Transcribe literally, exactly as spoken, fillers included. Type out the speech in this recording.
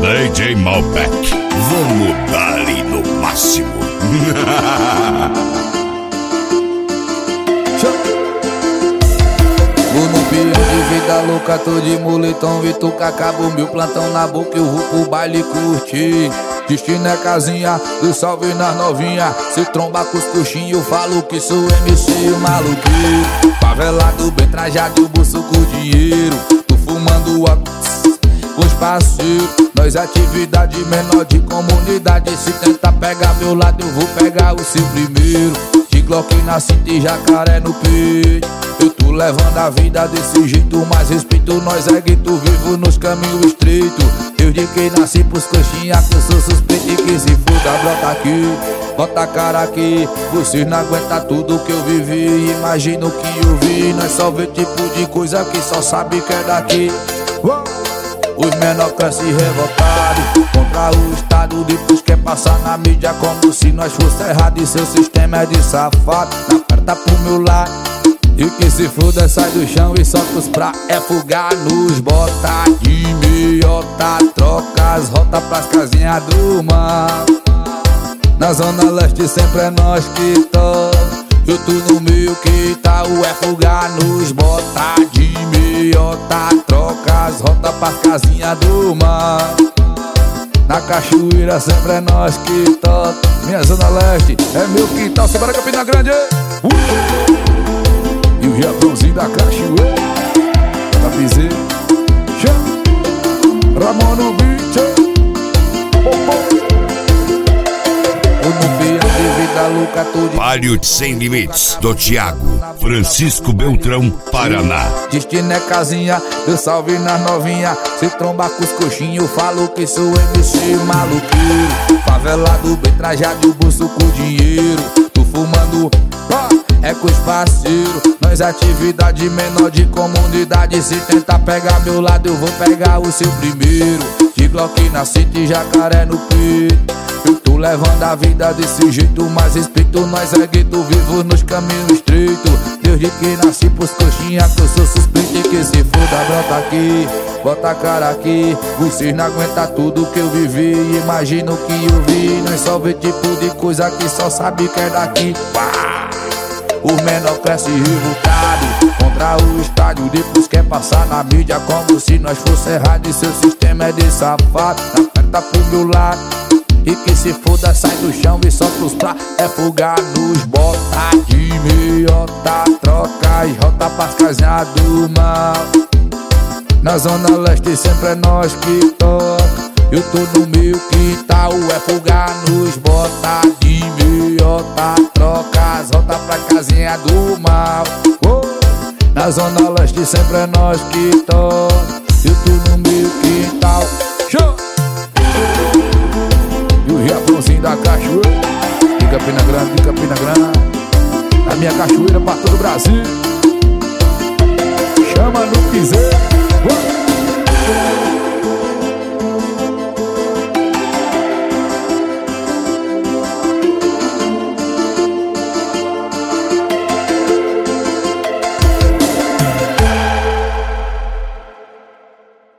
D J Malbec. Vamos dar-lhe no máximo. Vou no pião de vida louca, tô de moletom, Vituca, acabou meu plantão na boca, eu vou pro baile curtir. Destino é casinha, do salve nas novinha. Se tromba com os coxinhos, eu falo que sou M C o maluqueiro. Favelado, bem trajado, o bolso com dinheiro. Tô fumando óculos com os parceiros. Nós atividade menor de comunidade. Se tentar pegar meu lado, eu vou pegar o seu primeiro. De Glock na cinta e jacaré no peito. Eu tô levando a vida desse jeito, mas respeito nós é gueto, vivo nos caminhos estreitos. Eu de quem nasci pros coxinha, que eu sou suspeito e que se foda, brota aqui, bota a cara aqui. Vocês não aguentam tudo que eu vivi, imagina o que eu vi. Nós só vê tipo de coisa que só sabe que é daqui. Os menor crescem revoltados contra o Estado, depois quer passar na mídia como se nós fosse errado. E seu sistema é de safado, na carta pro meu lado. E o que se foda sai do chão e solta os pra é fugar nos bota de meiota, troca as rotas pras casinhas do mal. Na zona leste sempre é nós que toca. Eu tô no meio que tá o é fugar nos bota de meiota, troca as rotas pras casinhas do mal. Na cachoeira sempre é nós que toca. Minha zona leste é meu quintal, Sebara Campina Grande. uh! E o Japãozinho da cachoeira, da piseira, Ramon no beat. O nubiano de vida louca, tô de Palio Sem Limites, do Thiago Francisco Beltrão, Paraná. Destino é casinha, eu salve nas novinha. Se tromba com os coxinhos, eu falo que sou M C maluqueiro. Favelado, bem trajado, o bolso com dinheiro. Tô fumando, ó, é com os parceiros. Nós atividade menor de comunidade. Se tentar pegar meu lado, eu vou pegar o seu primeiro. De Glock na cinta e jacaré no peito. Eu tô levando a vida desse jeito, mas respeito nós é gueto, vivo nos caminhos estreitos. Deus de que nasci pros coxinha, que eu sou suspeito e que se foda, brota aqui, bota a cara aqui. Vocês não aguentam tudo que eu vivi, imagina o que eu vi. Nós só vê tipo de coisa que só sabe que é daqui. Pá! O menor cresce revoltado contra o estádio, depois quer passar na mídia como se nós fosse errado. E seu sistema é de safado, na perna pro meu lado. E que se foda, sai do chão e solta os pra é fugar nos bota de meiota, troca e rota pras casinhas do mal. Na zona leste sempre é nós que toca. Eu tô no meio que tá o é fugar nos bota de meiota, troca as rotas pra casinha do mal. oh. Na zona leste sempre é nós que toca. Eu tô no meio que tá o show. E o Japãozinho da cachoeira, de Campina Grande, de Campina Grande. A minha cachoeira pra todo o Brasil. Chama no piseiro.